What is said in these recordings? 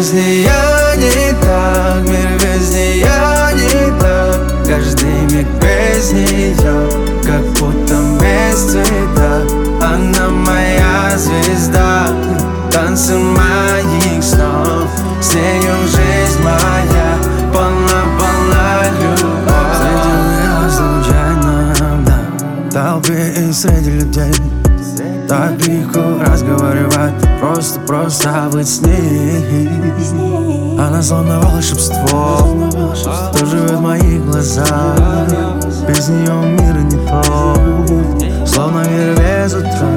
везде я не так, мир везде я не так. Каждый миг без нее, как будто без цвета. Она моя звезда, танцы моих снов. С нею жизнь моя полна любовь. Встретил я случайно, да, в толпе и среди людей. Так легко разговаривать, просто быть с ней. Она словно волшебство, что живет в моих глазах. Без нее мир не тот, словно мир без утра.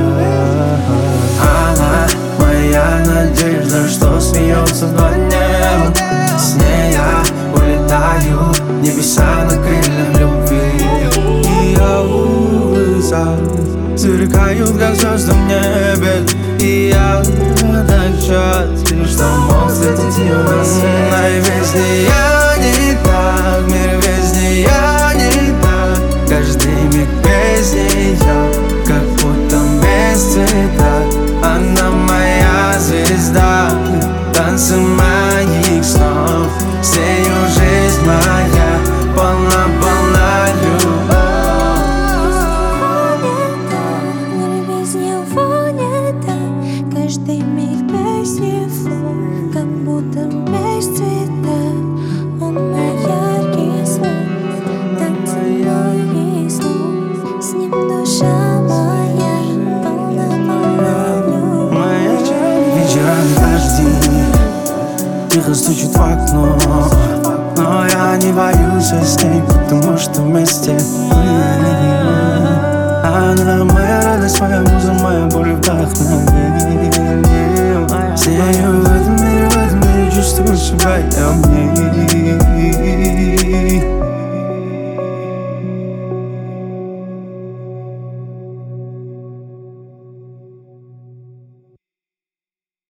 Она моя надежда, что смеется над небом. С ней я улетаю в небеса на крыльях любви. Ее глаза сверкают, как звезды в небе. И я так счастлив, что мог встретить ее на свете. Везде я не так, мир везде я не так. Каждый миг без нее, как будто без цвета. Она моя звезда, танцы моих снов. С нею жизнь моя полна любовь. Каждый миг без него, как будто без цвета. Он мой яркий свет, танцы моих снов. С ним душа моя полна любовь. Вечерами дожди тихо стучат в окно, но я не боюсь с ней, потому что вместе. Она моя радость, моя муза, моя боль, вдохновение. С нею в этом мире чувствую себя я в ней.